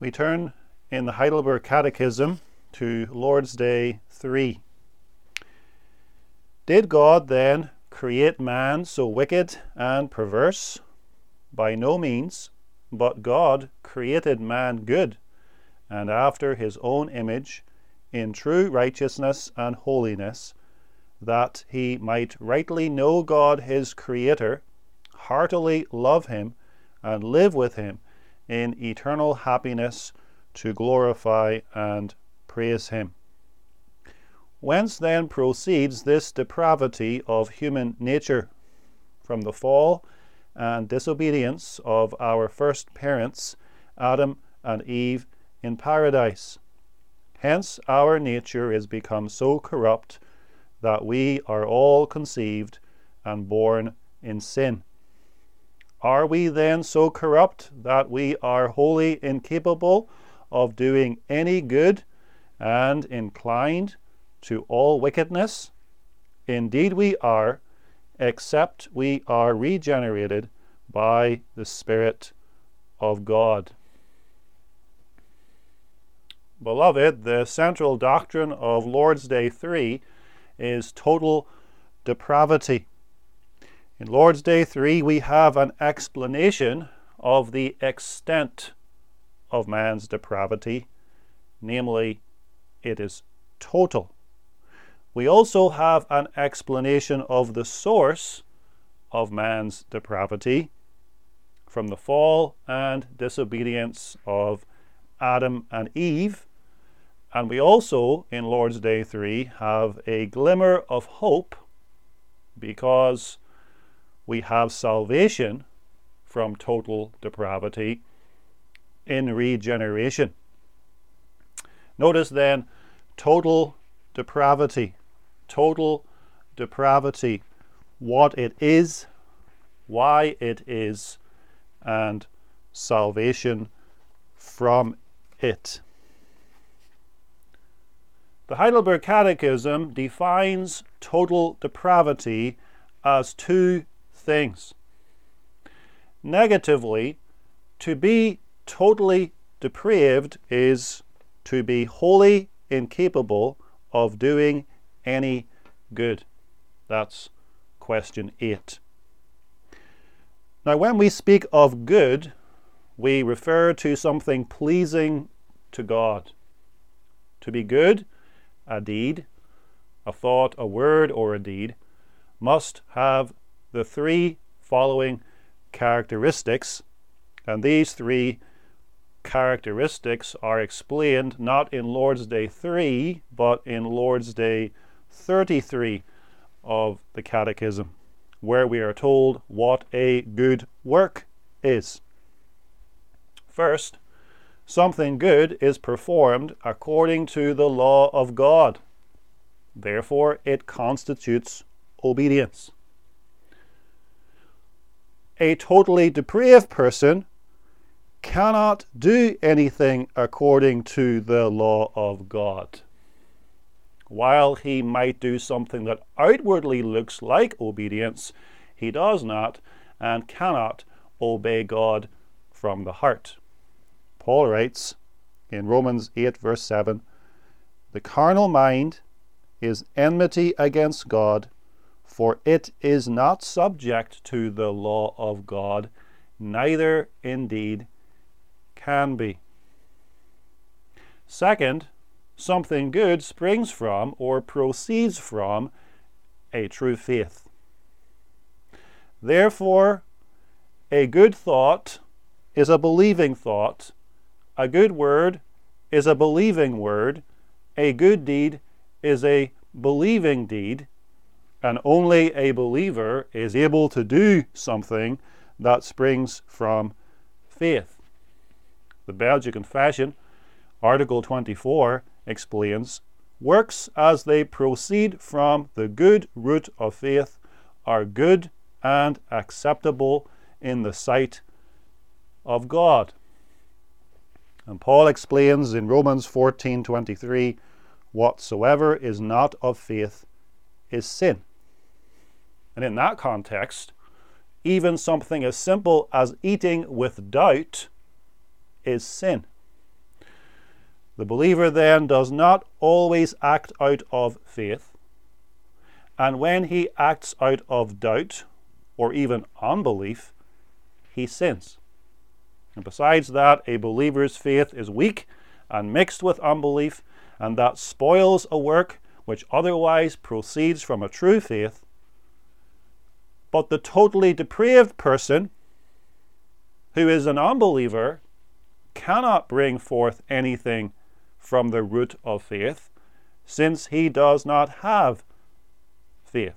We turn in the Heidelberg Catechism to Lord's Day 3. Did God then create man so wicked and perverse? By no means, but God created man good, and after his own image, in true righteousness and holiness, that he might rightly know God his Creator, heartily love him, and live with him in eternal happiness to glorify and praise him. Whence then proceeds this depravity of human nature? From the fall and disobedience of our first parents, Adam and Eve, in paradise. Hence our nature is become so corrupt that we are all conceived and born in sin. Are we then so corrupt that we are wholly incapable of doing any good and inclined to all wickedness? Indeed we are, except we are regenerated by the Spirit of God. Beloved, the central doctrine of Lord's Day 3 is total depravity. In Lord's Day 3, we have an explanation of the extent of man's depravity, namely, it is total. We also have an explanation of the source of man's depravity from the fall and disobedience of Adam and Eve. And we also, in Lord's Day 3, have a glimmer of hope because we have salvation from total depravity in regeneration. Notice then, total depravity. Total depravity. What it is, why it is, and salvation from it. The Heidelberg Catechism defines total depravity as two things. Negatively, to be totally depraved is to be wholly incapable of doing any good. That's question 8. Now, when we speak of good, we refer to something pleasing to God. To be good, a deed, a thought, a word, or a deed, must have the three following characteristics, and these three characteristics are explained not in Lord's Day 3, but in Lord's Day 33 of the Catechism, where we are told what a good work is. First, something good is performed according to the law of God. Therefore, it constitutes obedience. A totally depraved person cannot do anything according to the law of God. While he might do something that outwardly looks like obedience, he does not and cannot obey God from the heart. Paul writes in Romans 8 verse 7, "The carnal mind is enmity against God, for it is not subject to the law of God, neither indeed can be." Second, something good springs from or proceeds from a true faith. Therefore, a good thought is a believing thought, a good word is a believing word, a good deed is a believing deed, and only a believer is able to do something that springs from faith. The Belgian Confession, Article 24, explains, "Works as they proceed from the good root of faith are good and acceptable in the sight of God." And Paul explains in Romans 14:23, "Whatsoever is not of faith is sin." And in that context, even something as simple as eating with doubt is sin. The believer then does not always act out of faith, and when he acts out of doubt or even unbelief, he sins. And besides that, a believer's faith is weak and mixed with unbelief, and that spoils a work which otherwise proceeds from a true faith. But the totally depraved person, who is an unbeliever, cannot bring forth anything from the root of faith, since he does not have faith.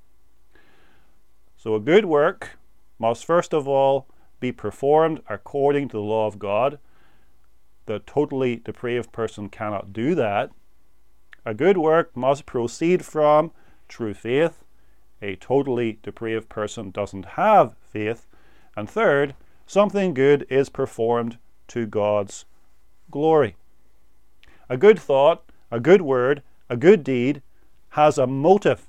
So a good work must first of all be performed according to the law of God. The totally depraved person cannot do that. A good work must proceed from true faith. A totally depraved person doesn't have faith. And third, something good is performed to God's glory. A good thought, a good word, a good deed has a motive.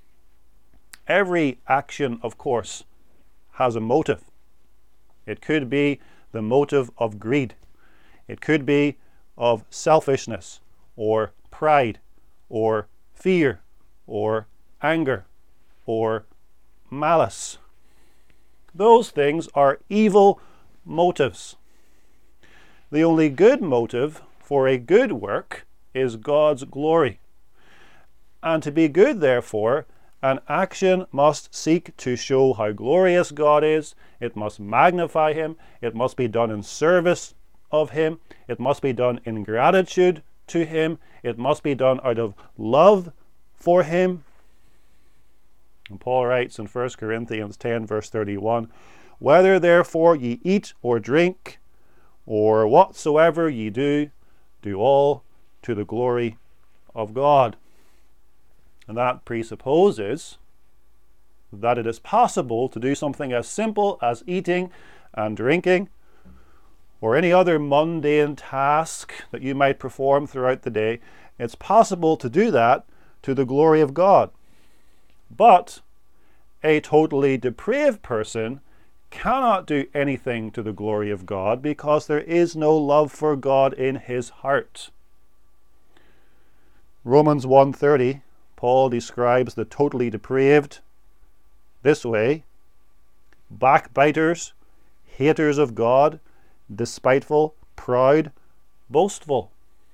Every action, of course, has a motive. It could be the motive of greed. It could be of selfishness, or pride, or fear, or anger, or malice. Those things are evil motives. The only good motive for a good work is God's glory. And to be good, therefore, an action must seek to show how glorious God is. It must magnify Him. It must be done in service of Him. It must be done in gratitude to Him. It must be done out of love for Him. And Paul writes in 1 Corinthians 10 verse 31, "Whether therefore ye eat or drink, or whatsoever ye do, do all to the glory of God." And that presupposes that it is possible to do something as simple as eating and drinking, or any other mundane task that you might perform throughout the day. It's possible to do that to the glory of God. But a totally depraved person cannot do anything to the glory of God, because there is no love for God in his heart. Romans 1:30, Paul describes the totally depraved this way: backbiters, haters of God, despiteful, proud, boastful.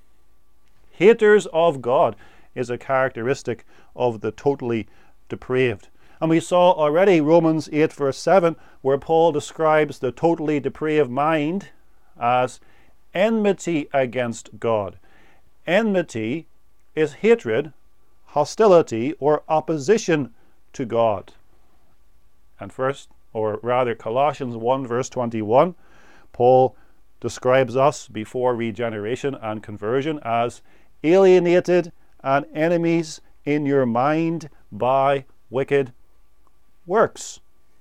Haters of God is a characteristic of the totally depraved. And we saw already Romans 8 verse 7, where Paul describes the totally depraved mind as enmity against God. Enmity is hatred, hostility, or opposition to God. And Colossians 1 verse 21, Paul describes us before regeneration and conversion as alienated and enemies in your mind by wicked works.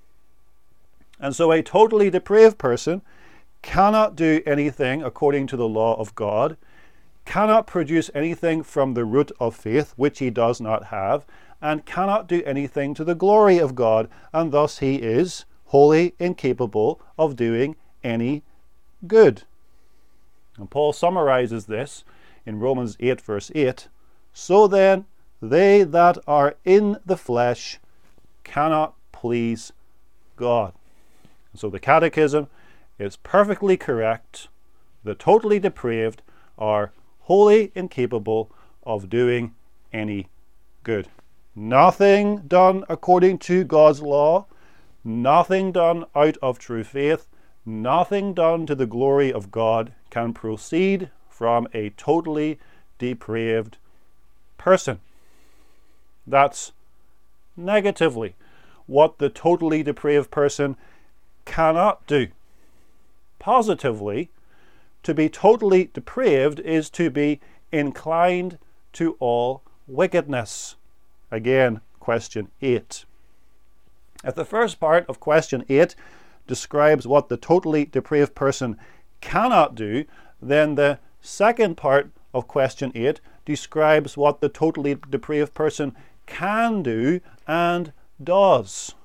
And so a totally depraved person cannot do anything according to the law of God, cannot produce anything from the root of faith, which he does not have, and cannot do anything to the glory of God, and thus he is wholly incapable of doing any good. And Paul summarizes this in Romans 8 verse 8, "So then, they that are in the flesh cannot please God." And so the Catechism is perfectly correct. The totally depraved are wholly incapable of doing any good. Nothing done according to God's law, nothing done out of true faith, nothing done to the glory of God can proceed from a totally depraved person. That's negatively what the totally depraved person cannot do. Positively, to be totally depraved is to be inclined to all wickedness. Again, question 8. If the first part of question 8 describes what the totally depraved person cannot do, then the second part of question 8 describes what the totally depraved person can do and does.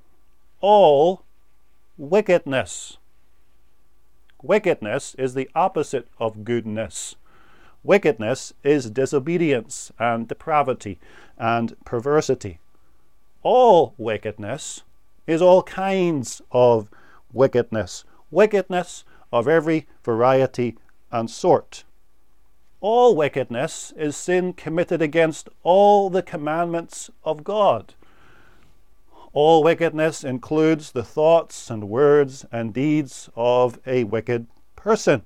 All wickedness. Wickedness is the opposite of goodness. wickedness is disobedience and depravity and perversity. All wickedness is all kinds of wickedness. Wickedness of every variety and sort. All wickedness is sin committed against all the commandments of God. All wickedness includes the thoughts and words and deeds of a wicked person.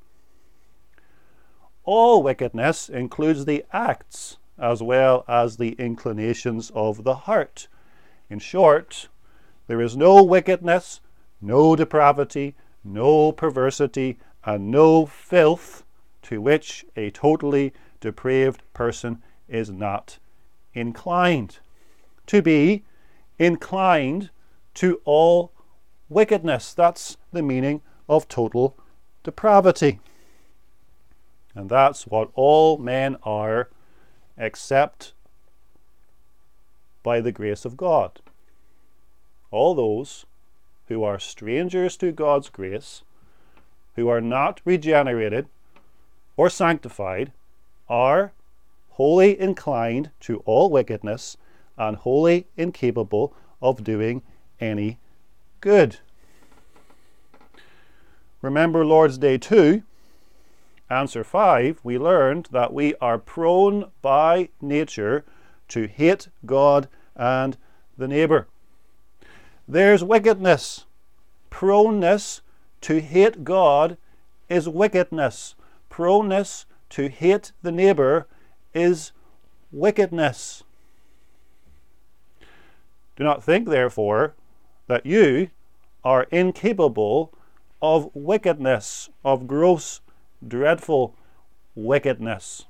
All wickedness includes the acts as well as the inclinations of the heart. In short, there is no wickedness, no depravity, no perversity, and no filth to which a totally depraved person is not inclined. To be inclined to all wickedness. That's the meaning of total depravity. And that's what all men are, except by the grace of God. All those who are strangers to God's grace, who are not regenerated or sanctified, are wholly inclined to all wickedness and wholly incapable of doing any good. Remember Lord's Day 2, answer 5, we learned that we are prone by nature to hate God and the neighbour. There's wickedness. Proneness to hate God is wickedness. Proneness to hate the neighbour is wickedness. Do not think, therefore, that you are incapable of wickedness, of gross, dreadful wickedness.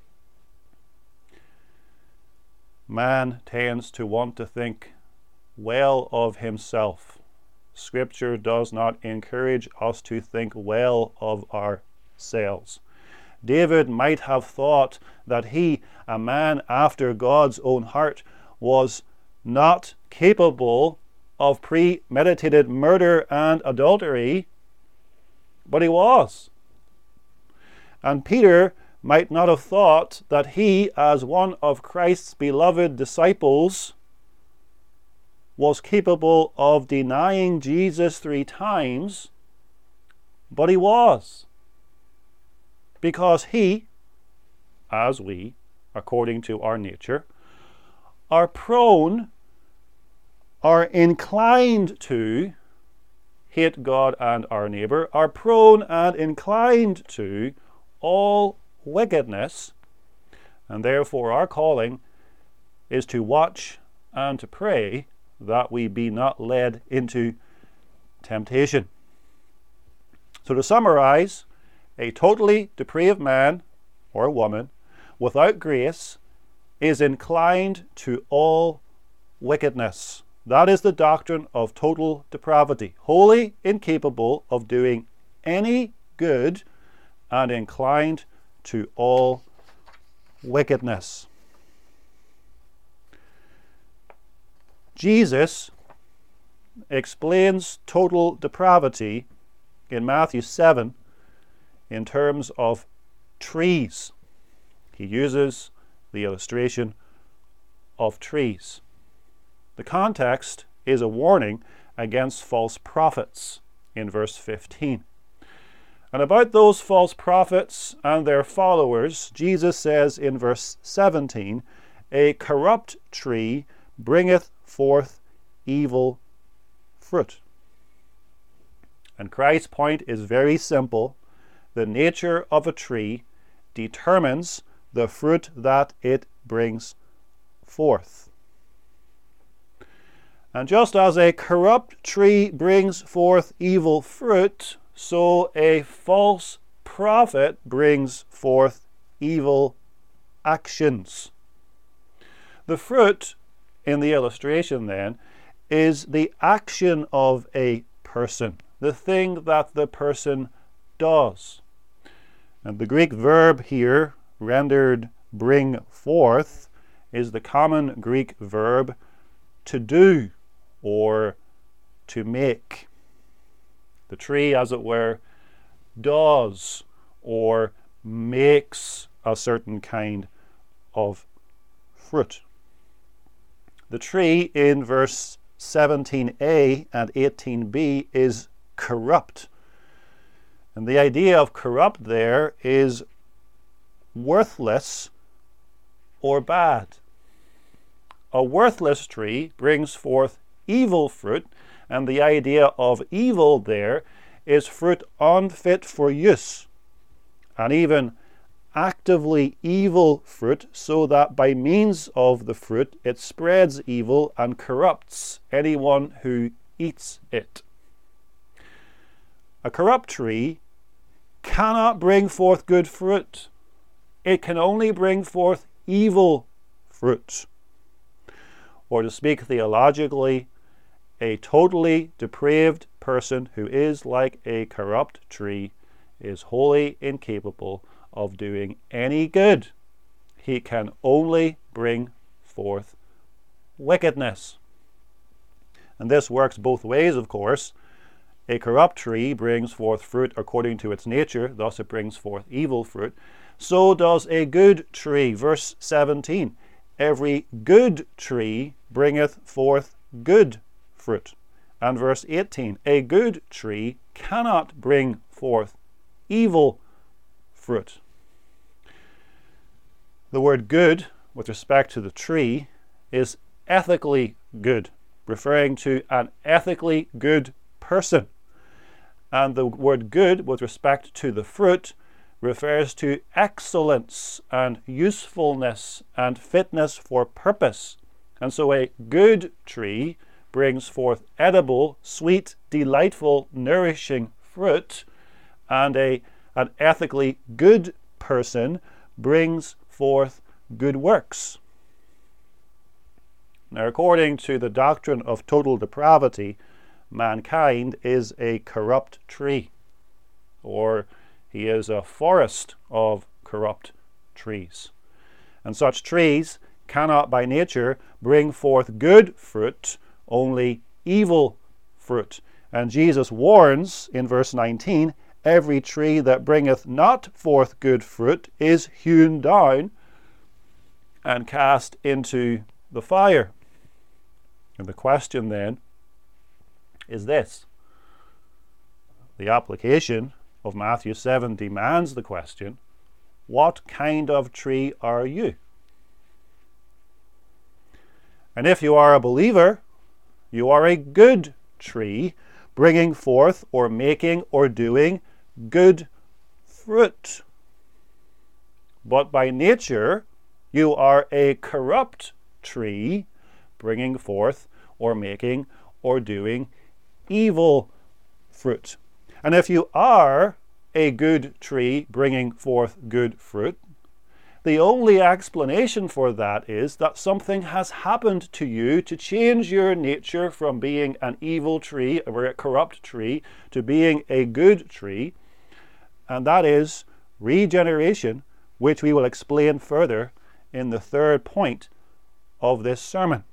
Man tends to want to think well of himself. Scripture does not encourage us to think well of ourselves. David might have thought that he, a man after God's own heart, was not capable of premeditated murder and adultery, but he was. And Peter might not have thought that he, as one of Christ's beloved disciples, was capable of denying Jesus 3 times, but he was. Because he, as we, according to our nature, are prone, are inclined to hate God and our neighbour, are prone and inclined to all wickedness, and therefore our calling is to watch and to pray that we be not led into temptation. So to summarize, a totally depraved man or woman without grace is inclined to all wickedness. That is the doctrine of total depravity, wholly incapable of doing any good and inclined to all wickedness. Jesus explains total depravity in Matthew 7 in terms of trees. He uses the illustration of trees. The context is a warning against false prophets in verse 15. And about those false prophets and their followers, Jesus says in verse 17, "A corrupt tree bringeth forth evil fruit." And Christ's point is very simple. The nature of a tree determines the fruit that it brings forth. And just as a corrupt tree brings forth evil fruit, so a false prophet brings forth evil actions. The fruit in the illustration then is the action of a person, the thing that the person does. And the Greek verb here, rendered bring forth, is the common Greek verb to do or to make. The tree, as it were, does or makes a certain kind of fruit. The tree in verse 17a and 18b is corrupt. And the idea of corrupt there is worthless or bad. A worthless tree brings forth evil fruit, and the idea of evil there is fruit unfit for use, and even actively evil fruit, so that by means of the fruit it spreads evil and corrupts anyone who eats it. A corrupt tree cannot bring forth good fruit. It can only bring forth evil fruit. Or to speak theologically, a totally depraved person who is like a corrupt tree is wholly incapable of doing any good. He can only bring forth wickedness. And this works both ways, of course. A corrupt tree brings forth fruit according to its nature, thus it brings forth evil fruit. So does a good tree. Verse 17, every good tree bringeth forth good fruit. And verse 18, a good tree cannot bring forth evil fruit. The word good, with respect to the tree, is ethically good, referring to an ethically good person. And the word good, with respect to the fruit, refers to excellence and usefulness and fitness for purpose. And so a good tree brings forth edible, sweet, delightful, nourishing fruit, and an ethically good person brings forth good works. Now, according to the doctrine of total depravity, mankind is a corrupt tree, or he is a forest of corrupt trees. And such trees cannot by nature bring forth good fruit, only evil fruit. And Jesus warns in verse 19, every tree that bringeth not forth good fruit is hewn down and cast into the fire. And the question then is this. The application of Matthew 7 demands the question, what kind of tree are you? And if you are a believer, you are a good tree, bringing forth or making or doing good fruit. But by nature, you are a corrupt tree, bringing forth or making or doing evil fruit. And if you are a good tree bringing forth good fruit, the only explanation for that is that something has happened to you to change your nature from being an evil tree or a corrupt tree to being a good tree, and that is regeneration, which we will explain further in the third point of this sermon.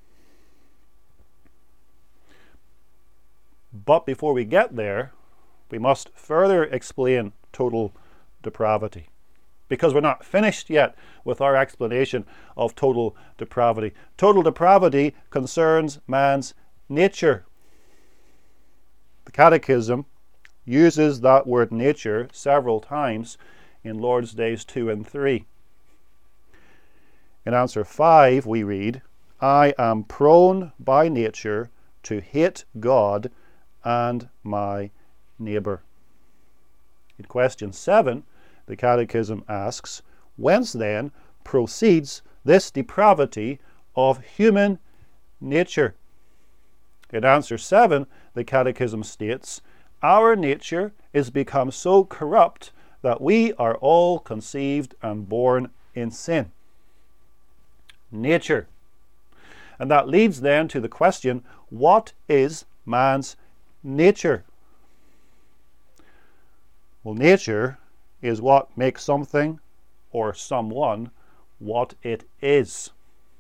But before we get there, we must further explain total depravity, because we're not finished yet with our explanation of total depravity. Total depravity concerns man's nature. The Catechism uses that word nature several times in Lord's Days 2 and 3. In answer 5 we read, I am prone by nature to hate God and my neighbour. In question 7, the Catechism asks, whence then proceeds this depravity of human nature? In answer 7, the Catechism states, our nature is become so corrupt that we are all conceived and born in sin. Nature. And that leads then to the question, what is man's nature? Well, nature is what makes something or someone what it is.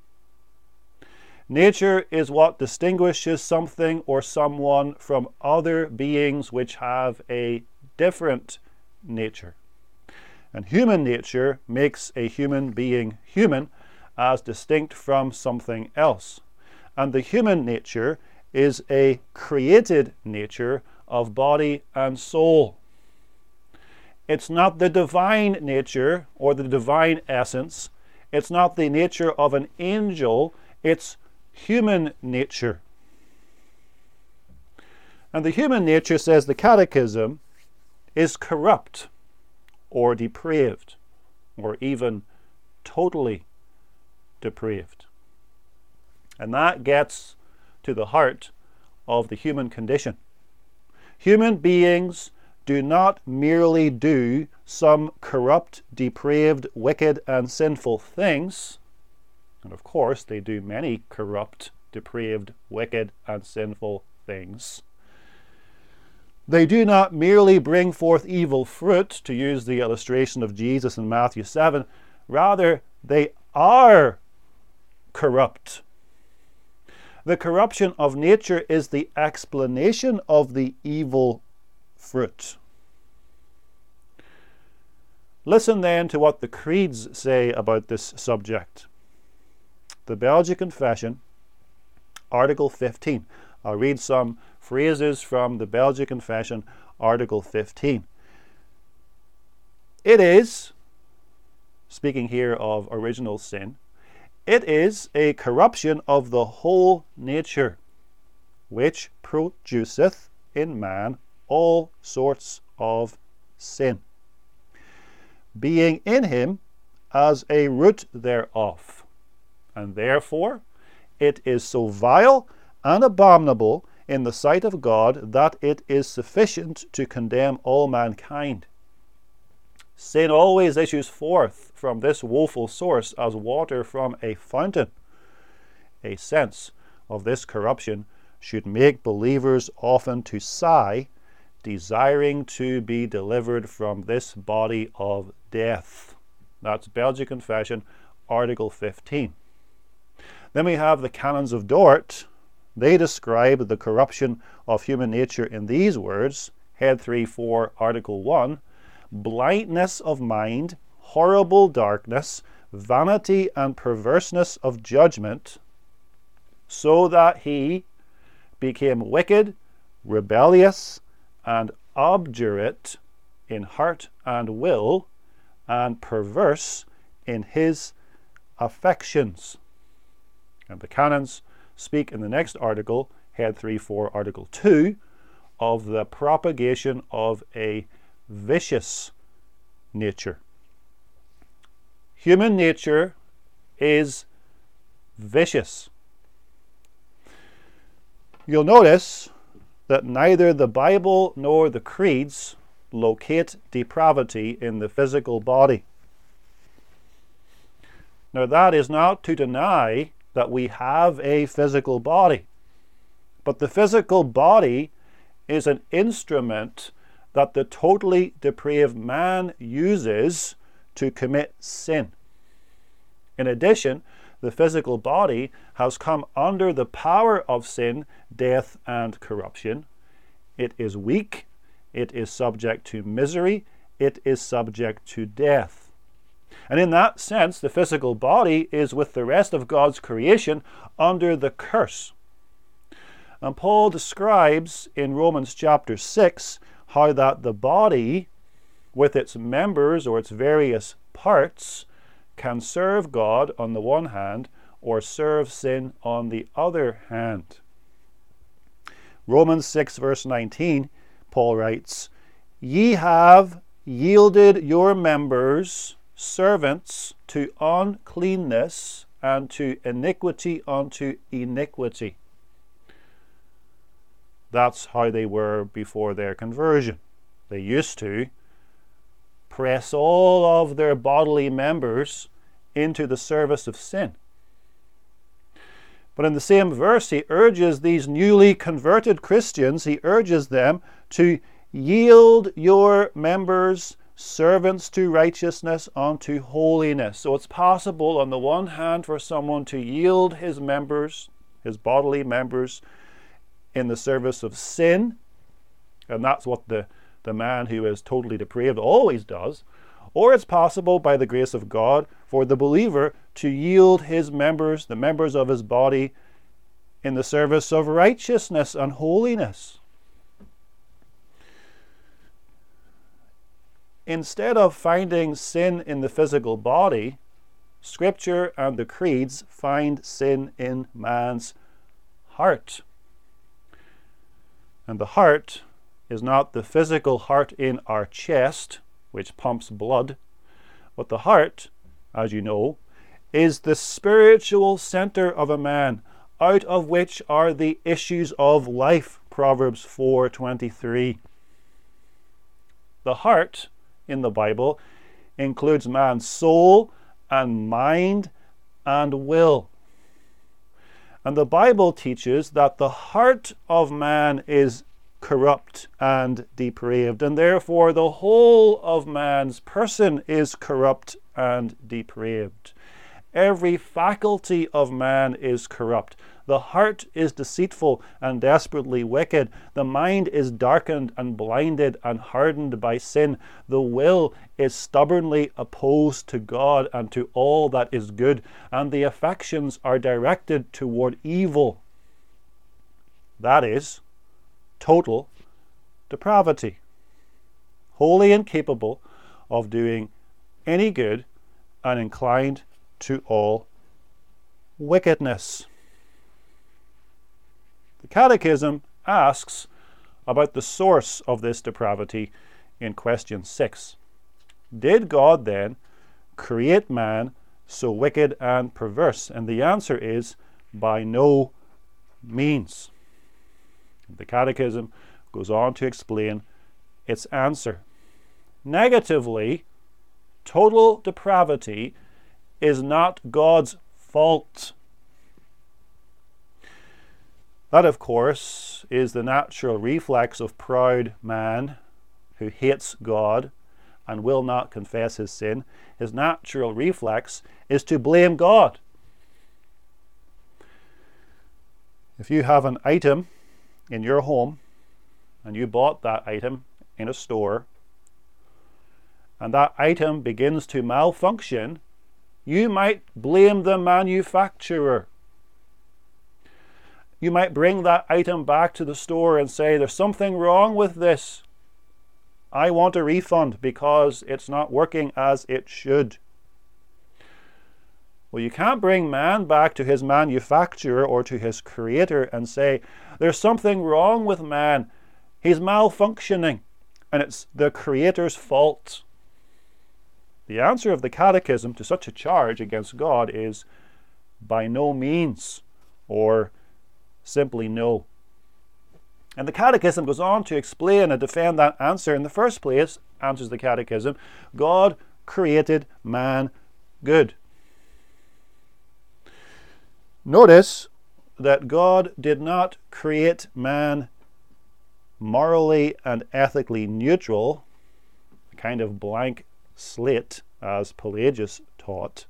Nature is what distinguishes something or someone from other beings which have a different nature. And human nature makes a human being human as distinct from something else. And the human nature is a created nature of body and soul. It's not the divine nature or the divine essence. It's not the nature of an angel. It's human nature. And the human nature, says the Catechism, is corrupt or depraved or even totally depraved. And that gets to the heart of the human condition. Human beings do not merely do some corrupt, depraved, wicked, and sinful things. And of course, they do many corrupt, depraved, wicked, and sinful things. They do not merely bring forth evil fruit, to use the illustration of Jesus in Matthew 7. Rather, they are corrupt. The corruption of nature is the explanation of the evil fruit. Listen then to what the creeds say about this subject. The Belgic Confession, Article 15. I'll read some phrases from the Belgic Confession, Article 15. It is, speaking here of original sin, it is a corruption of the whole nature, which produceth in man all sorts of sin, being in him as a root thereof. And therefore it is so vile and abominable in the sight of God that it is sufficient to condemn all mankind. Sin always issues forth from this woeful source as water from a fountain. A sense of this corruption should make believers often to sigh, desiring to be delivered from this body of death. That's Belgic Confession, Article 15. Then we have the Canons of Dort. They describe the corruption of human nature in these words, Head 3.4, Article 1, blindness of mind, horrible darkness, vanity and perverseness of judgment, so that he became wicked, rebellious, and obdurate in heart and will, and perverse in his affections. And the canons speak in the next article, Head 3.4, Article 2, of the propagation of a vicious nature. Human nature is vicious. You'll notice that neither the Bible nor the creeds locate depravity in the physical body. Now, that is not to deny that we have a physical body, but the physical body is an instrument that the totally depraved man uses to commit sin. In addition, the physical body has come under the power of sin, death, and corruption. It is weak, it is subject to misery, it is subject to death. And in that sense, the physical body is, with the rest of God's creation, under the curse. And Paul describes in Romans chapter 6 how that the body, with its members or its various parts, can serve God on the one hand or serve sin on the other hand. Romans 6 verse 19, Paul writes, "Ye have yielded your members servants to uncleanness and to iniquity unto iniquity." That's how they were before their conversion. They used to press all of their bodily members into the service of sin. But in the same verse, he urges these newly converted Christians, he urges them to yield your members servants to righteousness unto holiness. So it's possible on the one hand for someone to yield his members, his bodily members, in the service of sin, and that's what the man who is totally depraved always does, or it's possible by the grace of God for the believer to yield his members, the members of his body, in the service of righteousness and holiness. Instead of finding sin in the physical body, Scripture and the creeds find sin in man's heart. And the heart is not the physical heart in our chest, which pumps blood, but the heart, as you know, is the spiritual center of a man, out of which are the issues of life, Proverbs 4:23. The heart in the Bible includes man's soul and mind and will. And the Bible teaches that the heart of man is corrupt and depraved, and therefore the whole of man's person is corrupt and depraved. Every faculty of man is corrupt. The heart is deceitful and desperately wicked. The mind is darkened and blinded and hardened by sin. The will is stubbornly opposed to God and to all that is good, and the affections are directed toward evil. That is total depravity, wholly incapable of doing any good and inclined to all wickedness. The Catechism asks about the source of this depravity in question 6. Did God then create man so wicked and perverse? And the answer is by no means. The Catechism goes on to explain its answer. Negatively, total depravity is not God's fault. That, of course, is the natural reflex of proud man who hates God and will not confess his sin. His natural reflex is to blame God. If you have an item in your home and you bought that item in a store and that item begins to malfunction, you might blame the manufacturer. You might bring that item back to the store and say, there's something wrong with this. I want a refund because it's not working as it should. Well, you can't bring man back to his manufacturer or to his creator and say, there's something wrong with man. He's malfunctioning and it's the creator's fault. The answer of the Catechism to such a charge against God is by no means, or simply no. And the Catechism goes on to explain and defend that answer. In the first place, answers the Catechism, God created man good. Notice that God did not create man morally and ethically neutral, a kind of blank slate, as Pelagius taught,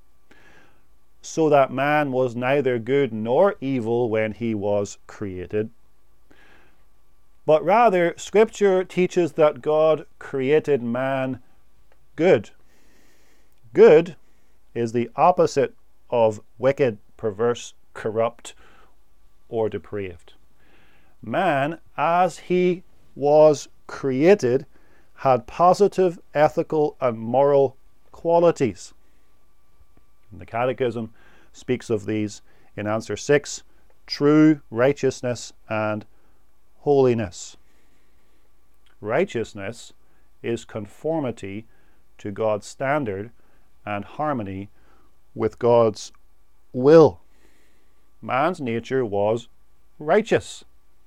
so that man was neither good nor evil when he was created. But rather, Scripture teaches that God created man good. Good is the opposite of wicked, perverse, corrupt, or depraved. Man, as he was created, had positive ethical and moral qualities. And the Catechism speaks of these in answer 6, true righteousness and holiness. Righteousness is conformity to God's standard and harmony with God's will. Man's nature was righteous.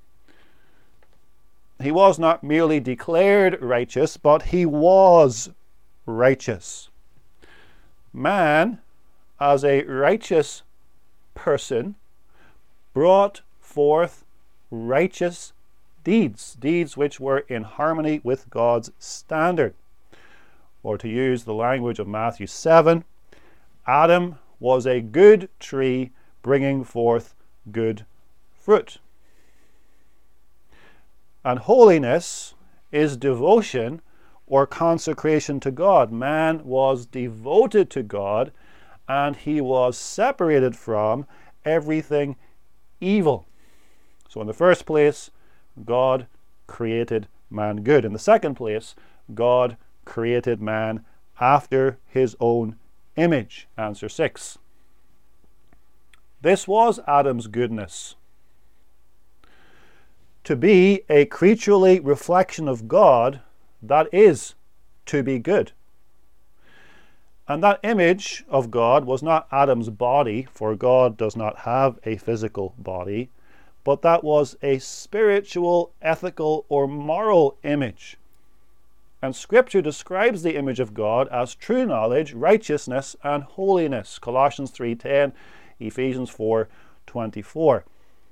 He was not merely declared righteous, but he was righteous. Man, as a righteous person, brought forth righteous deeds, deeds which were in harmony with God's standard. Or to use the language of Matthew 7, Adam was a good tree bringing forth good fruit. And holiness is devotion or consecration to God. Man was devoted to God, and he was separated from everything evil. So in the first place, God created man good. In the second place, God created man after his own image. Answer 6. This was Adam's goodness, to be a creaturely reflection of God, that is, to be good. And that image of God was not Adam's body, for God does not have a physical body, but that was a spiritual, ethical, or moral image. And Scripture describes the image of God as true knowledge, righteousness, and holiness. Colossians 3:10, Ephesians 4:24.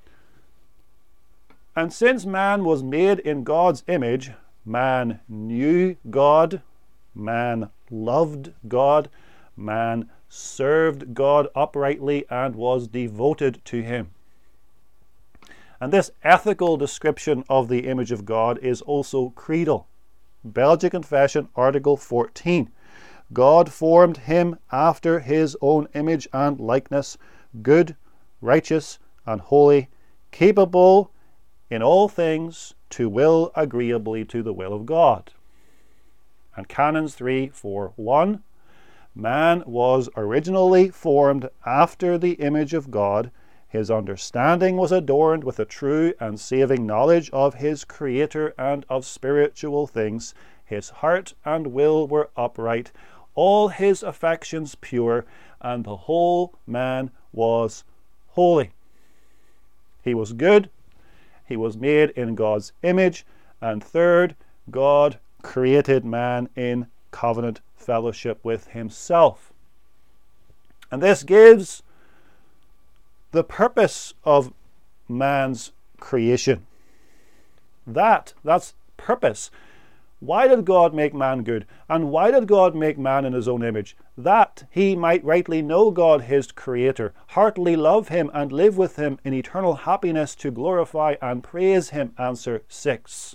And since man was made in God's image, man knew God, man loved God, man served God uprightly, and was devoted to him. And this ethical description of the image of God is also creedal. Belgian Confession, Article 14. God formed him after his own image and likeness, good, righteous, and holy, capable in all things to will agreeably to the will of God. And Canons 3:4:1, man was originally formed after the image of God. His understanding was adorned with a true and saving knowledge of his Creator and of spiritual things. His heart and will were upright, all his affections pure, and the whole man was holy. He was good. He was made in God's image. And third, God created man in covenant fellowship with himself. And this gives the purpose of man's creation. That's purpose. Why did God make man good? And why did God make man in his own image? That he might rightly know God, his Creator, heartily love him, and live with him in eternal happiness to glorify and praise him. Answer 6.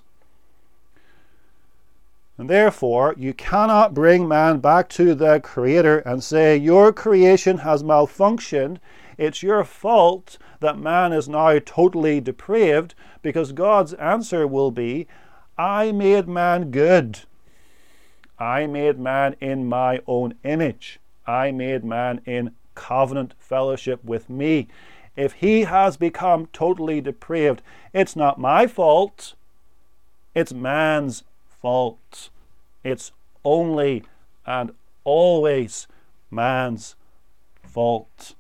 And therefore, you cannot bring man back to the Creator and say, your creation has malfunctioned. It's your fault that man is now totally depraved, because God's answer will be, I made man good. I made man in my own image. I made man in covenant fellowship with me. If he has become totally depraved, it's not my fault. It's man's fault. It's only and always man's fault.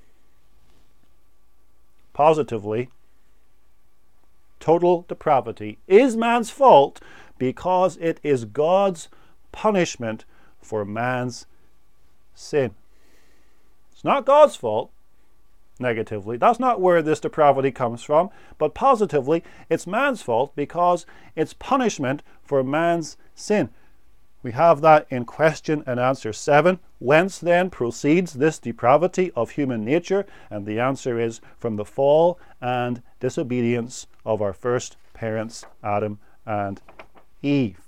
Positively, total depravity is man's fault because it is God's punishment for man's sin. It's not God's fault, negatively. That's not where this depravity comes from. But positively, it's man's fault because it's punishment for man's sin. We have that in question and answer 7. Whence then proceeds this depravity of human nature? And the answer is from the fall and disobedience of our first parents, Adam and Eve.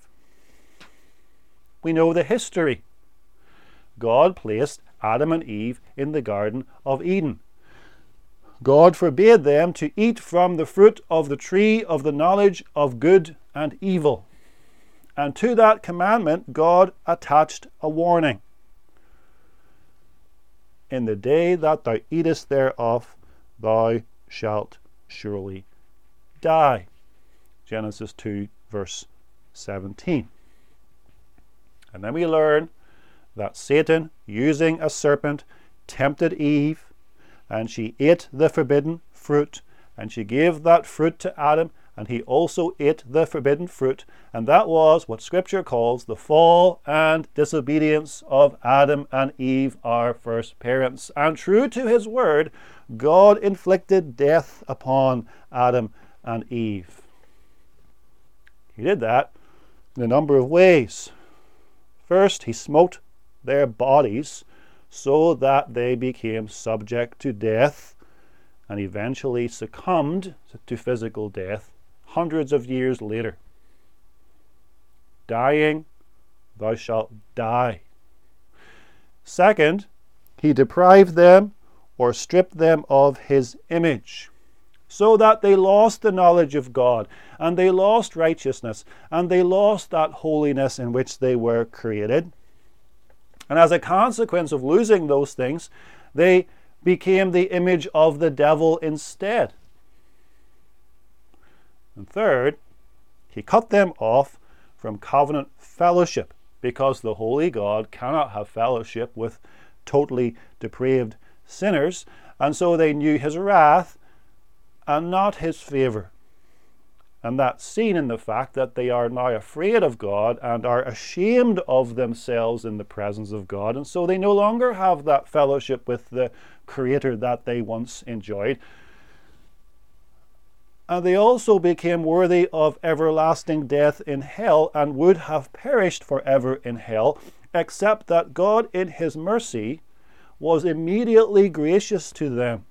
We know the history. God placed Adam and Eve in the Garden of Eden. God forbade them to eat from the fruit of the tree of the knowledge of good and evil. And to that commandment, God attached a warning. In the day that thou eatest thereof, thou shalt surely die. Genesis 2, verse 17. And then we learn that Satan, using a serpent, tempted Eve, and she ate the forbidden fruit, and she gave that fruit to Adam, and he also ate the forbidden fruit, and that was what Scripture calls the fall and disobedience of Adam and Eve, our first parents. And true to his word, God inflicted death upon Adam and Eve. He did that in a number of ways. First, he smote their bodies so that they became subject to death and eventually succumbed to physical death hundreds of years later, dying thou shalt die. Second, he deprived them or stripped them of his image, so that they lost the knowledge of God, and they lost righteousness, and they lost that holiness in which they were created. And as a consequence of losing those things, they became the image of the devil instead. And third, he cut them off from covenant fellowship, because the holy God cannot have fellowship with totally depraved sinners, and so they knew his wrath and not his favour. And that's seen in the fact that they are now afraid of God and are ashamed of themselves in the presence of God, and so they no longer have that fellowship with the Creator that they once enjoyed. And they also became worthy of everlasting death in hell, and would have perished forever in hell, except that God in his mercy was immediately gracious to them.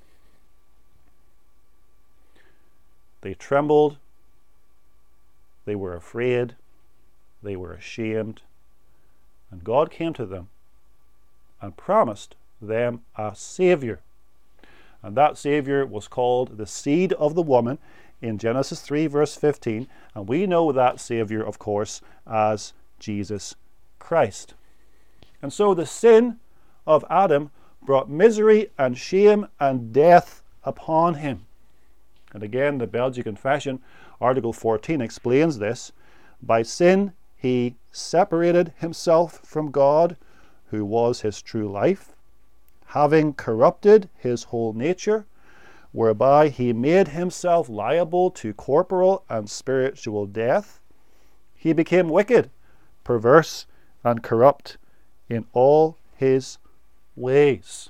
They trembled, they were afraid, they were ashamed, and God came to them and promised them a Saviour. And that Saviour was called the seed of the woman in Genesis 3 verse 15, and we know that Saviour, of course, as Jesus Christ. And so the sin of Adam brought misery and shame and death upon him. And again, the Belgian Confession, Article 14, explains this. By sin, he separated himself from God, who was his true life, having corrupted his whole nature, whereby he made himself liable to corporal and spiritual death. He became wicked, perverse, and corrupt in all his ways.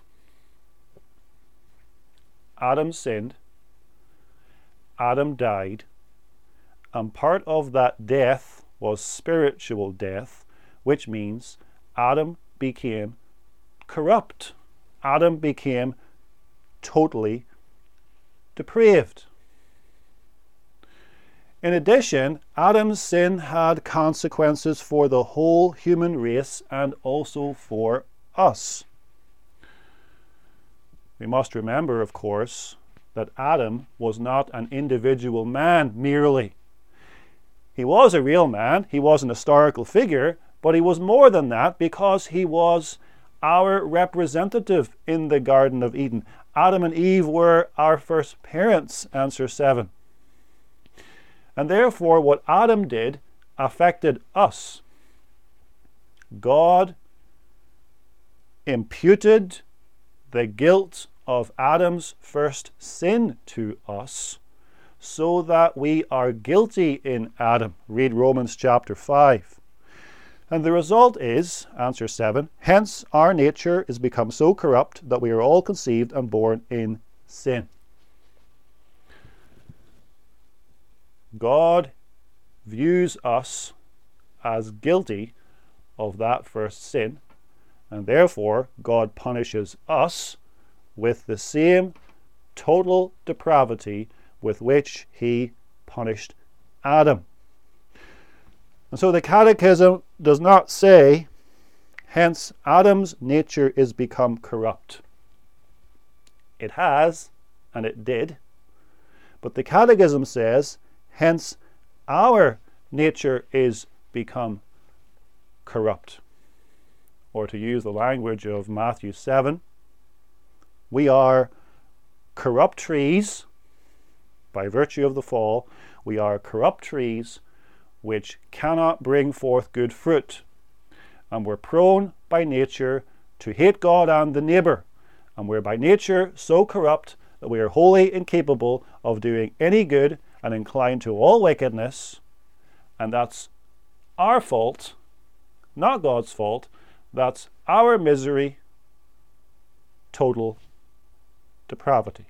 Adam sinned, Adam died, and part of that death was spiritual death, which means Adam became corrupt. Adam became totally depraved. In addition, Adam's sin had consequences for the whole human race and also for us. We must remember, of course, that Adam was not an individual man merely. He was a real man, he was an historical figure, but he was more than that, because he was our representative in the Garden of Eden. Adam and Eve were our first parents, answer 7. And therefore, what Adam did affected us. God imputed the guilt of Adam's first sin to us, so that we are guilty in Adam. Read Romans chapter 5. And the result is, answer 7, hence our nature is become so corrupt that we are all conceived and born in sin. God views us as guilty of that first sin, and therefore God punishes us with the same total depravity with which he punished Adam. And so the Catechism does not say, hence Adam's nature is become corrupt. It has, and it did. But the Catechism says, hence our nature is become corrupt. Or to use the language of Matthew 7, we are corrupt trees by virtue of the fall. We are corrupt trees which cannot bring forth good fruit. And we're prone by nature to hate God and the neighbour. And we're by nature so corrupt that we are wholly incapable of doing any good and inclined to all wickedness. And that's our fault, not God's fault. That's our misery, total depravity.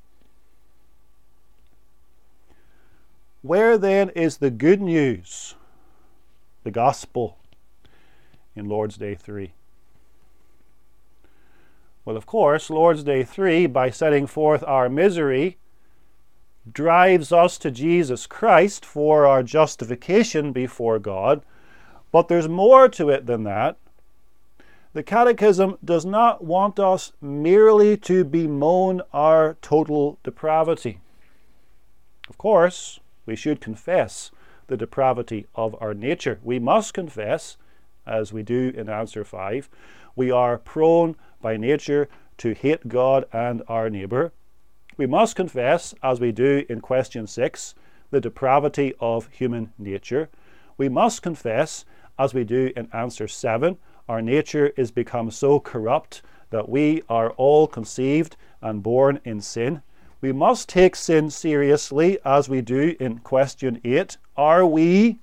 Where then is the good news, the gospel, in Lord's Day 3? Well, of course, Lord's Day 3, by setting forth our misery, drives us to Jesus Christ for our justification before God. But there's more to it than that. The Catechism does not want us merely to bemoan our total depravity. Of course, we should confess the depravity of our nature. We must confess, as we do in answer 5, we are prone by nature to hate God and our neighbour. We must confess, as we do in question 6, the depravity of human nature. We must confess, as we do in answer 7, our nature is become so corrupt that we are all conceived and born in sin. We must take sin seriously, as we do in question 8. Are we,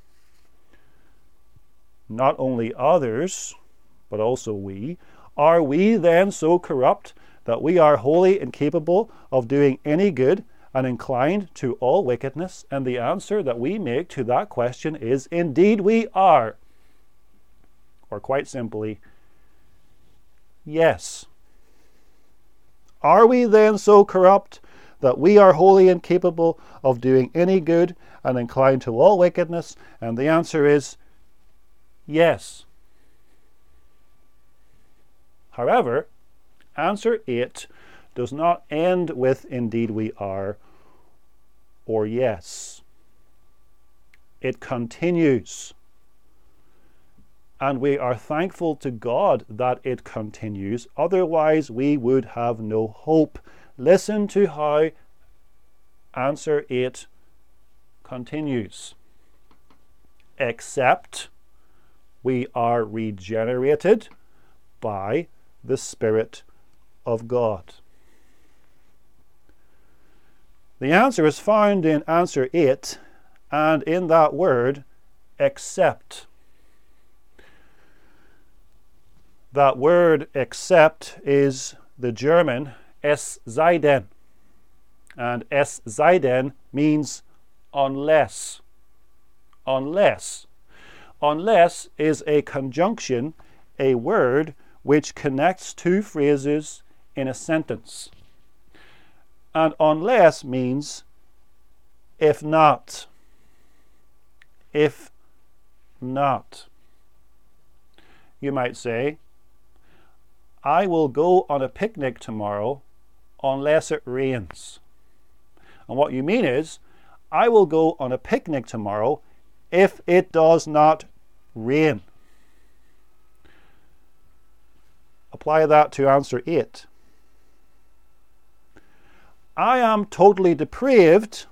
not only others, but also we, are we then so corrupt that we are wholly incapable of doing any good and inclined to all wickedness? And the answer that we make to that question is, indeed we are. Or quite simply, yes. Are we then so corrupt that we are wholly incapable of doing any good and inclined to all wickedness? And the answer is yes. However, answer 8 does not end with indeed we are or yes. It continues. And we are thankful to God that it continues. Otherwise, we would have no hope. Listen to how answer 8 continues. Except we are regenerated by the Spirit of God. The answer is found in answer 8 and in that word, except. That word except is the German es sei denn. And es sei denn means unless. Unless. Unless is a conjunction, a word which connects two phrases in a sentence. And unless means if not. If not. You might say, I will go on a picnic tomorrow unless it rains. And what you mean is, I will go on a picnic tomorrow if it does not rain. Apply that to answer 8. I am totally depraved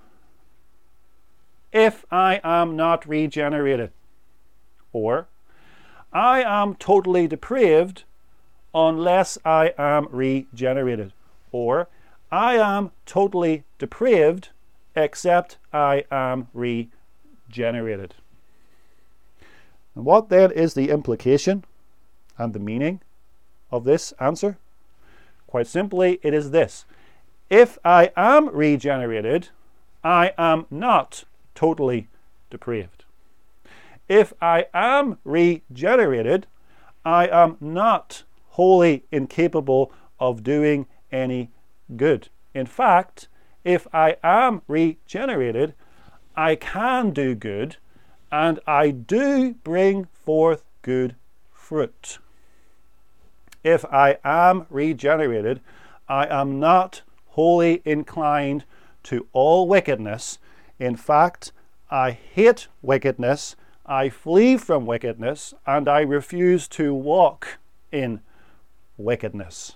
if I am not regenerated. Or, I am totally depraved unless I am regenerated. Or, I am totally depraved except I am regenerated. And what then is the implication and the meaning of this answer? Quite simply, it is this. If I am regenerated, I am not totally depraved. If I am regenerated, I am not wholly incapable of doing any good. In fact, if I am regenerated, I can do good, and I do bring forth good fruit. If I am regenerated, I am not wholly inclined to all wickedness. In fact, I hate wickedness, I flee from wickedness, and I refuse to walk in wickedness.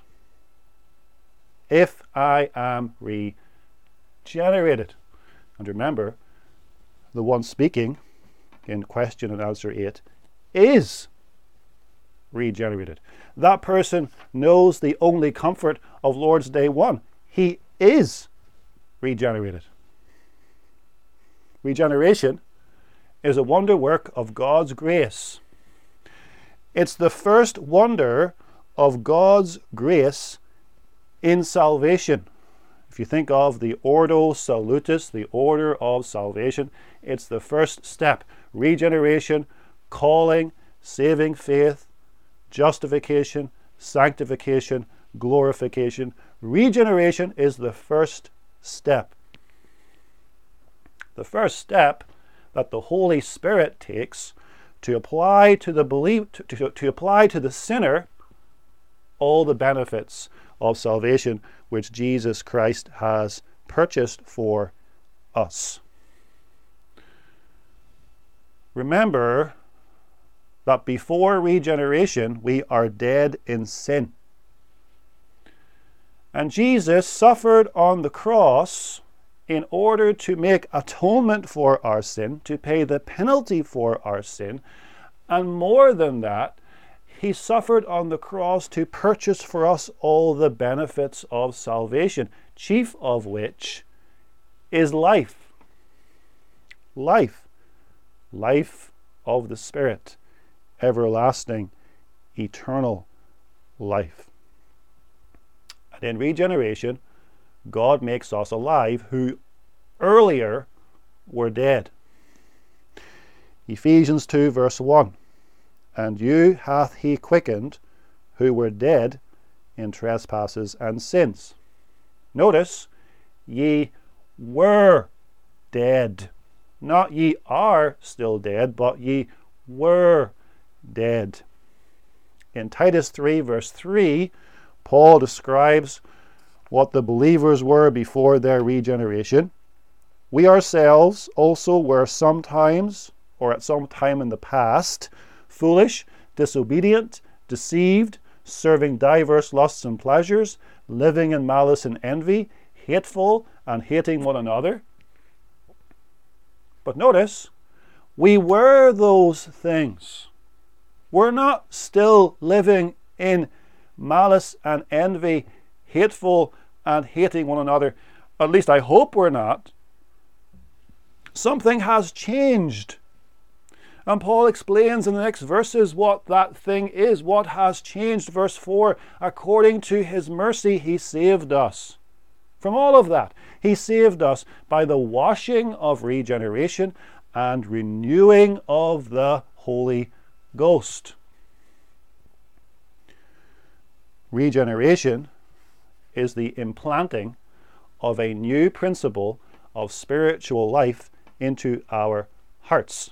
If I am regenerated. And remember, the one speaking in question and answer 8 is regenerated. That person knows the only comfort of Lord's Day 1. He is regenerated. Regeneration is a wonder work of God's grace. It's the first wonder of God's grace in salvation. If you think of the Ordo Salutis, the order of salvation, it's the first step. Regeneration, calling, saving faith, justification, sanctification, glorification. Regeneration is the first step. The first step that the Holy Spirit takes to apply to the sinner all the benefits of salvation which Jesus Christ has purchased for us. Remember that before regeneration, we are dead in sin. And Jesus suffered on the cross in order to make atonement for our sin, to pay the penalty for our sin. And more than that, he suffered on the cross to purchase for us all the benefits of salvation, chief of which is life. Life. Life of the Spirit. Everlasting, eternal life. And in regeneration, God makes us alive who earlier were dead. Ephesians 2 verse 1. And you hath he quickened who were dead in trespasses and sins. Notice, ye were dead. Not ye are still dead, but ye were dead. In Titus 3 verse 3, Paul describes what the believers were before their regeneration. We ourselves also were sometimes, or at some time in the past, foolish, disobedient, deceived, serving diverse lusts and pleasures, living in malice and envy, hateful and hating one another. But notice, we were those things. We're not still living in malice and envy, hateful and hating one another. At least I hope we're not. Something has changed. And Paul explains in the next verses what that thing is, what has changed. Verse 4, according to his mercy he saved us. From all of that, he saved us by the washing of regeneration and renewing of the Holy Ghost. Regeneration is the implanting of a new principle of spiritual life into our hearts.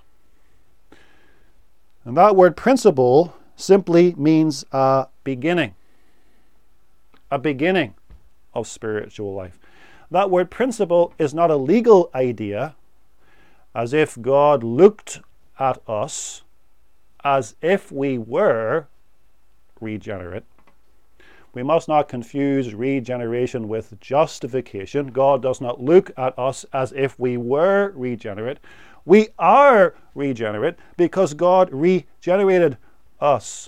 And that word principle simply means a beginning. A beginning of spiritual life. That word principle is not a legal idea, as if God looked at us as if we were regenerate. We must not confuse regeneration with justification. God does not look at us as if we were regenerate. We are regenerate because God regenerated us.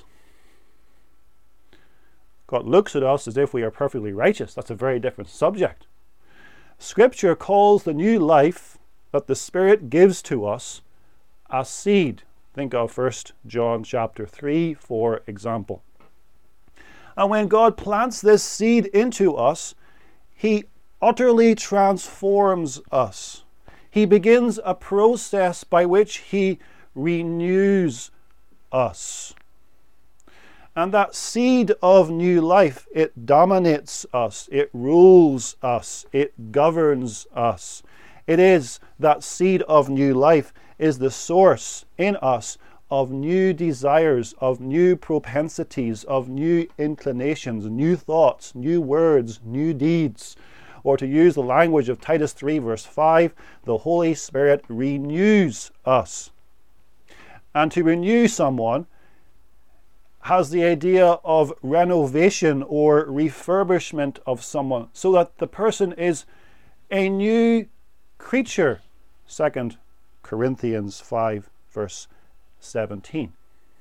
God looks at us as if we are perfectly righteous. That's a very different subject. Scripture calls the new life that the Spirit gives to us a seed. Think of 1 John chapter 3, for example. And when God plants this seed into us, he utterly transforms us. He begins a process by which he renews us. And that seed of new life, it dominates us, it rules us, it governs us. It is that seed of new life is the source in us of new desires, of new propensities, of new inclinations, new thoughts, new words, new deeds. Or to use the language of Titus 3 verse 5, the Holy Spirit renews us. And to renew someone has the idea of renovation or refurbishment of someone, so that the person is a new creature. 2 Corinthians 5 verse 17.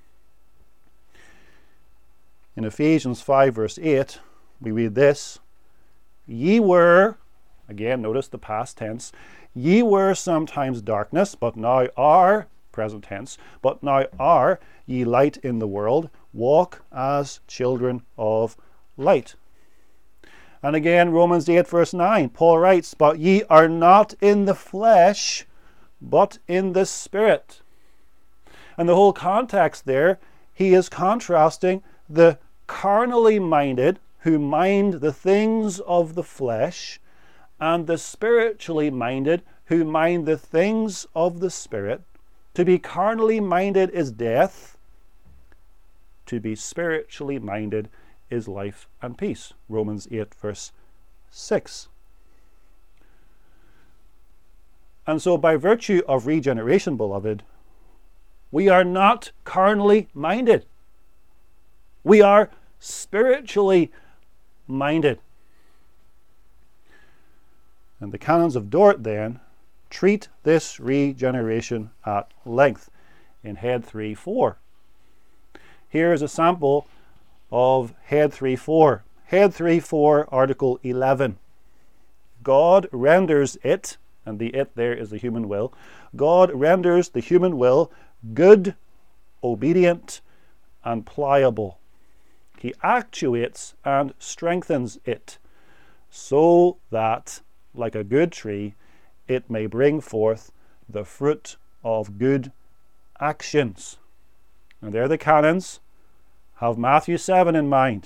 In Ephesians 5 verse 8, we read this: Ye were, again notice the past tense, ye were sometimes darkness, but now are, present tense, but now are ye light in the world, walk as children of light. And again, Romans 8 verse 9, Paul writes, but ye are not in the flesh, but in the Spirit. And the whole context there, he is contrasting the carnally minded, who mind the things of the flesh, and the spiritually minded, who mind the things of the Spirit. To be carnally minded is death. To be spiritually minded is life and peace. Romans 8 verse 6. And so by virtue of regeneration, beloved, we are not carnally minded. We are spiritually minded. And the canons of Dort then treat this regeneration at length in Head 3.4. Here is a sample of Head 3.4. Head 3.4, Article 11. God renders it, and the it there is the human will, God renders the human will good, obedient, and pliable. He actuates and strengthens it, so that, like a good tree, it may bring forth the fruit of good actions. And there the canons have Matthew 7 in mind.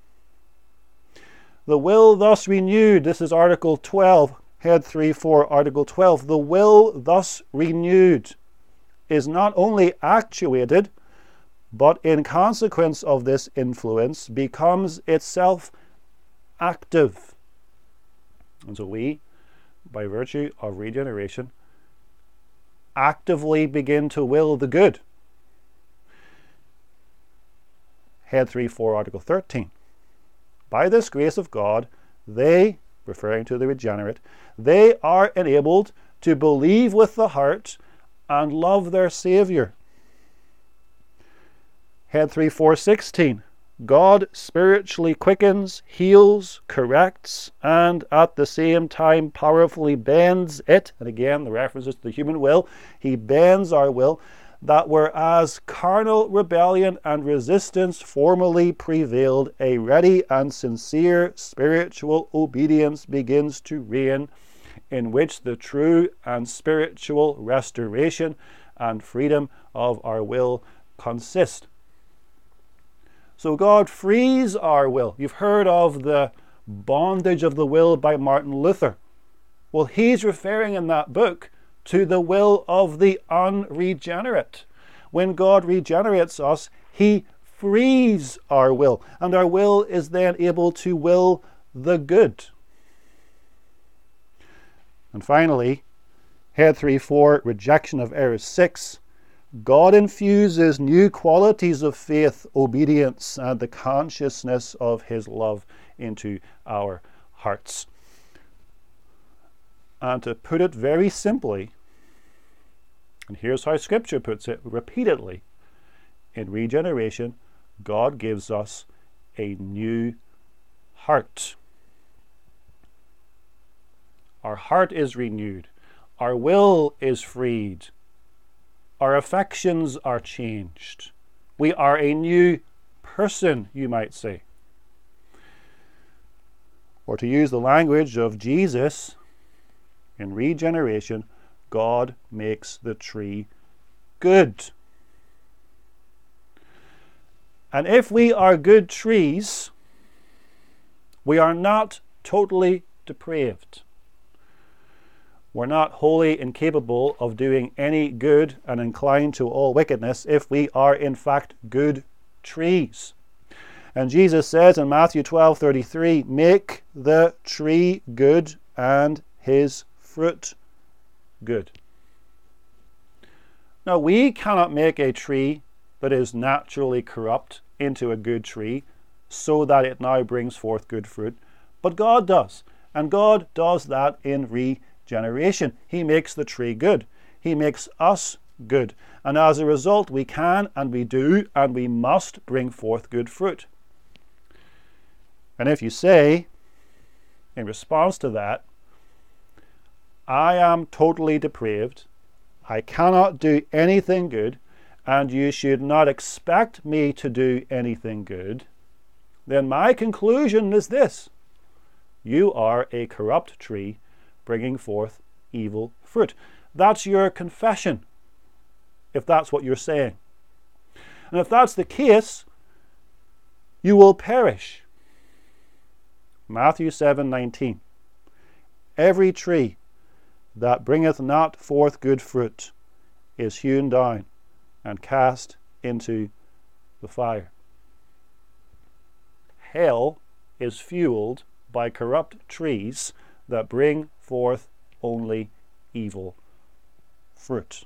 The will thus renewed, this is Article 12, Head 3.4, Article 12. The will thus renewed is not only actuated, but in consequence of this influence becomes itself active. And so we, by virtue of regeneration, actively begin to will the good. Head 3.4, Article 13. By this grace of God, they, referring to the regenerate, they are enabled to believe with the heart and love their Saviour. Head 3.4.16. God spiritually quickens, heals, corrects, and at the same time powerfully bends it. And again, the references to the human will. He bends our will, that whereas carnal rebellion and resistance formerly prevailed, a ready and sincere spiritual obedience begins to reign, in which the true and spiritual restoration and freedom of our will consist. So God frees our will. You've heard of the bondage of the will by Martin Luther. Well, he's referring in that book to the will of the unregenerate. When God regenerates us, he frees our will, and our will is then able to will the good. And finally, Head 3.4, rejection of error 6. God infuses new qualities of faith, obedience, and the consciousness of his love into our hearts. And to put it very simply, and here's how Scripture puts it repeatedly, in regeneration, God gives us a new heart. Our heart is renewed. Our will is freed. Our affections are changed. We are a new person, you might say. Or to use the language of Jesus, in regeneration, God makes the tree good. And if we are good trees, we are not totally depraved. We're not wholly incapable of doing any good and inclined to all wickedness if we are in fact good trees. And Jesus says in Matthew 12:33, make the tree good and his fruit good. Now, we cannot make a tree that is naturally corrupt into a good tree so that it now brings forth good fruit, but God does. And God does that in regeneration. He makes the tree good. He makes us good. And as a result, we can and we do and we must bring forth good fruit. And if you say, in response to that, I am totally depraved, I cannot do anything good, and you should not expect me to do anything good, then my conclusion is this: you are a corrupt tree bringing forth evil fruit. That's your confession, if that's what you're saying. And if that's the case, you will perish. Matthew 7:19. Every tree that bringeth not forth good fruit, is hewn down and cast into the fire. Hell is fueled by corrupt trees that bring forth only evil fruit.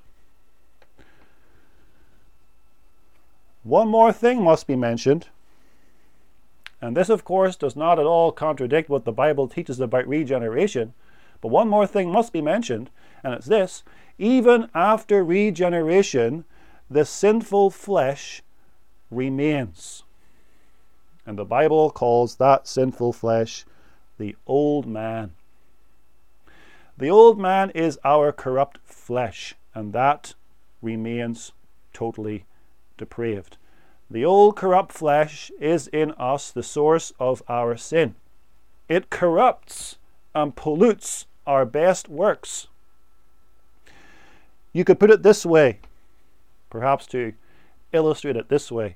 One more thing must be mentioned, and this of course does not at all contradict what the Bible teaches about regeneration, but one more thing must be mentioned, and it's this: even after regeneration, the sinful flesh remains. And the Bible calls that sinful flesh the old man. The old man is our corrupt flesh, and that remains totally depraved. The old corrupt flesh is in us the source of our sin. It corrupts and pollutes our best works. You could put it this way, perhaps to illustrate it this way.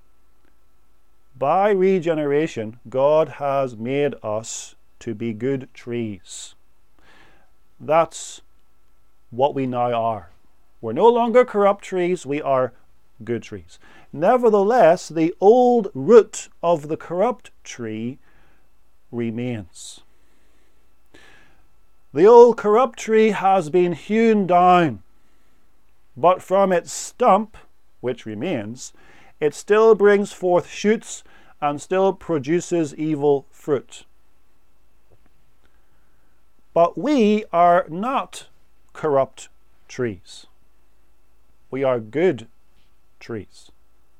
By regeneration, God has made us to be good trees. That's what we now are. We're no longer corrupt trees, we are good trees. Nevertheless, the old root of the corrupt tree remains. The old corrupt tree has been hewn down, but from its stump, which remains, it still brings forth shoots and still produces evil fruit. But we are not corrupt trees. We are good trees.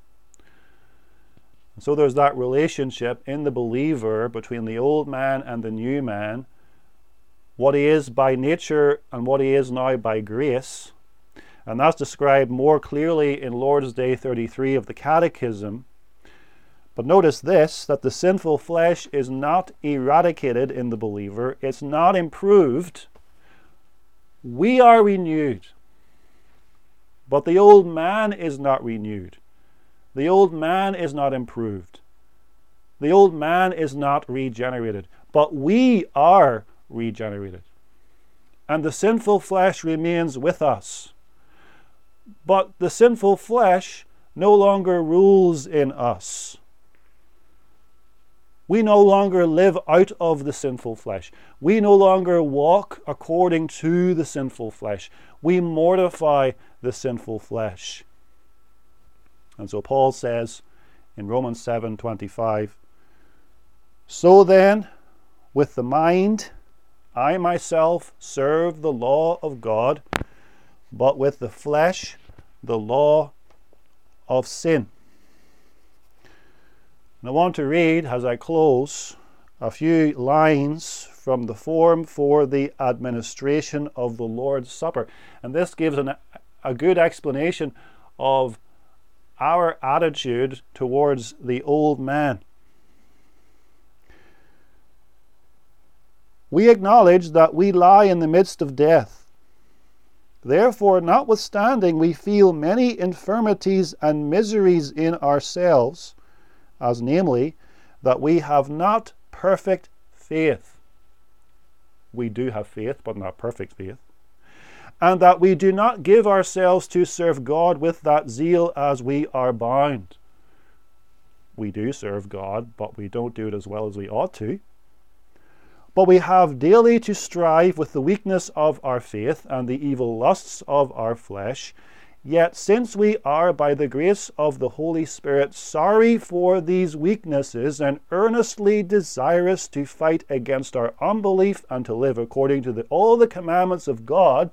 And so there's that relationship in the believer between the old man and the new man, what he is by nature and what he is now by grace. And that's described more clearly in Lord's Day 33 of the Catechism. But notice this, that the sinful flesh is not eradicated in the believer. It's not improved. We are renewed. But the old man is not renewed. The old man is not improved. The old man is not regenerated. But we are regenerated. And the sinful flesh remains with us. But the sinful flesh no longer rules in us. We no longer live out of the sinful flesh. We no longer walk according to the sinful flesh. We mortify the sinful flesh. And so Paul says in Romans 7:25, "So then, with the mind, I myself serve the law of God, but with the flesh, the law of sin." And I want to read, as I close, a few lines from the form for the administration of the Lord's Supper. And this gives a good explanation of our attitude towards the old man. We acknowledge that we lie in the midst of death. Therefore, notwithstanding we feel many infirmities and miseries in ourselves, as namely, that we have not perfect faith. We do have faith, but not perfect faith. And that we do not give ourselves to serve God with that zeal as we are bound. We do serve God, but we don't do it as well as we ought to. But we have daily to strive with the weakness of our faith and the evil lusts of our flesh. Yet since we are by the grace of the Holy Spirit sorry for these weaknesses and earnestly desirous to fight against our unbelief and to live according to all the commandments of God,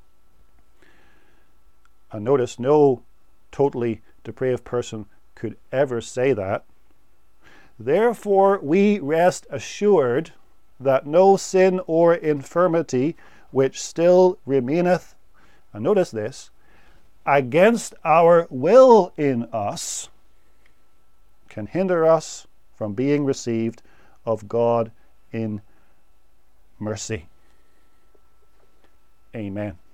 and notice no totally depraved person could ever say that, therefore we rest assured that no sin or infirmity which still remaineth, and notice this, against our will in us, can hinder us from being received of God in mercy. Amen.